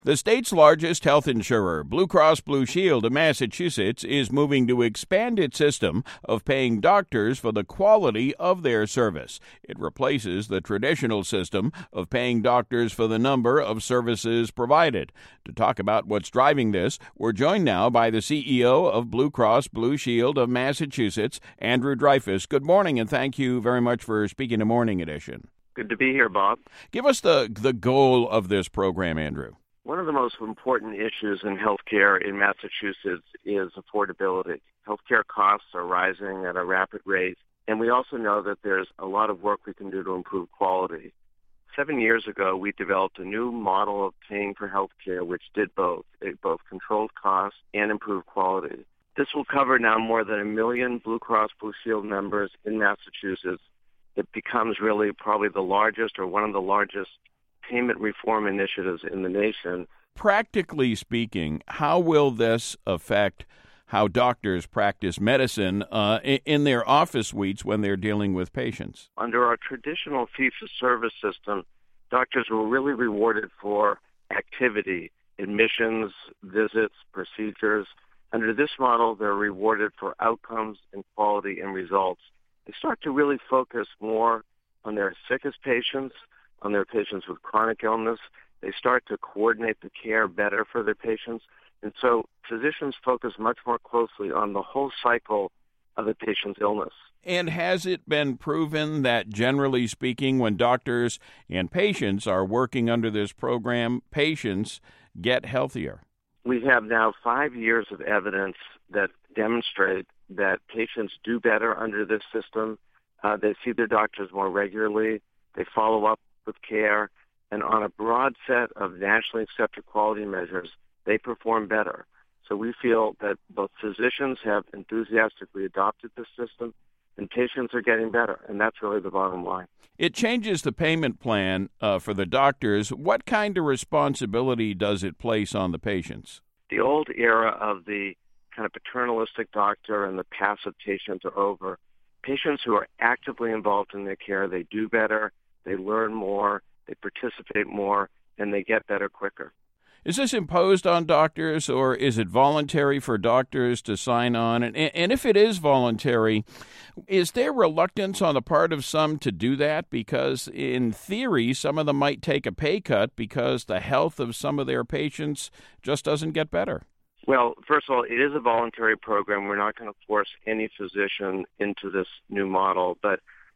The state's largest health insurer, Blue Cross Blue Shield of Massachusetts, is moving to expand its system of paying doctors for the quality of their service. It replaces the traditional system of paying doctors for the number of services provided. To talk about what's driving this, we're joined now by the CEO of Blue Cross Blue Shield of Massachusetts, Andrew Dreyfus. Good morning, and thank you very much for speaking to Morning Edition. Good to be here, Bob. Give us the goal of this program, Andrew. One of the most important issues in healthcare in Massachusetts is affordability. Healthcare costs are rising at a rapid rate, and we also know that there's a lot of work we can do to improve quality. 7 years ago, we developed a new model of paying for healthcare, which did both. It both controlled costs and improved quality. This will cover now more than 1 million Blue Cross Blue Shield members in Massachusetts. It becomes really probably the largest or one of the largest payment reform initiatives in the nation. Practically speaking, how will this affect how doctors practice medicine in their office suites when they're dealing with patients? Under our traditional fee-for-service system, doctors were really rewarded for activity, admissions, visits, procedures. Under this model, they're rewarded for outcomes and quality and results. They start to really focus more on their sickest patients, on their patients with chronic illness. They start to coordinate the care better for their patients. And so physicians focus much more closely on the whole cycle of a patient's illness. And has it been proven that, generally speaking, when doctors and patients are working under this program, patients get healthier? We have now 5 years of evidence that demonstrate that patients do better under this system. They see their doctors more regularly. They follow up with care, and on a broad set of nationally accepted quality measures, they perform better. So we feel that both physicians have enthusiastically adopted this system, and patients are getting better, and that's really the bottom line. It changes the payment plan for the doctors. What kind of responsibility does it place on the patients? The old era of the kind of paternalistic doctor and the passive patient are over. Patients who are actively involved in their care, they do better. They learn more, they participate more, and they get better quicker. Is this imposed on doctors, or is it voluntary for doctors to sign on? And if it is voluntary, is there reluctance on the part of some to do that? Because in theory, some of them might take a pay cut because the health of some of their patients just doesn't get better. Well, first of all, it is a voluntary program. We're not going to force any physician into this new model, but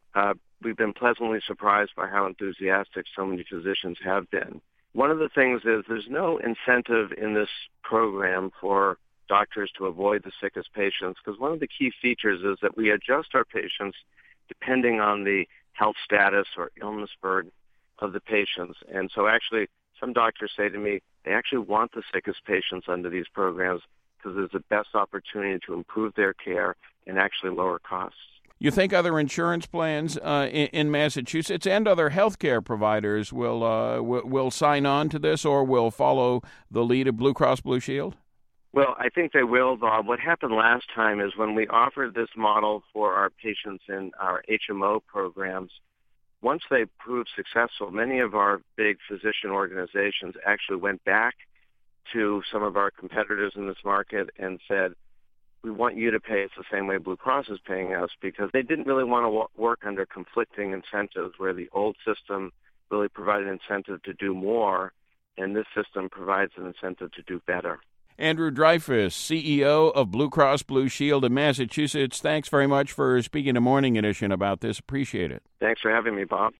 we've been pleasantly surprised by how enthusiastic so many physicians have been. One of the things is there's no incentive in this program for doctors to avoid the sickest patients, because one of the key features is that we adjust our patients depending on the health status or illness burden of the patients. And so actually, some doctors say to me they actually want the sickest patients under these programs because it's the best opportunity to improve their care and actually lower costs. You think other insurance plans in Massachusetts and other healthcare providers will sign on to this, or will follow the lead of Blue Cross Blue Shield? Well, I think they will, Bob. What happened last time is when we offered this model for our patients in our HMO programs, once they proved successful, many of our big physician organizations actually went back to some of our competitors in this market and said, we want you to pay us the same way Blue Cross is paying us, because they didn't really want to work under conflicting incentives where the old system really provided an incentive to do more, and this system provides an incentive to do better. Andrew Dreyfus, CEO of Blue Cross Blue Shield of Massachusetts, thanks very much for speaking to Morning Edition about this. Appreciate it. Thanks for having me, Bob.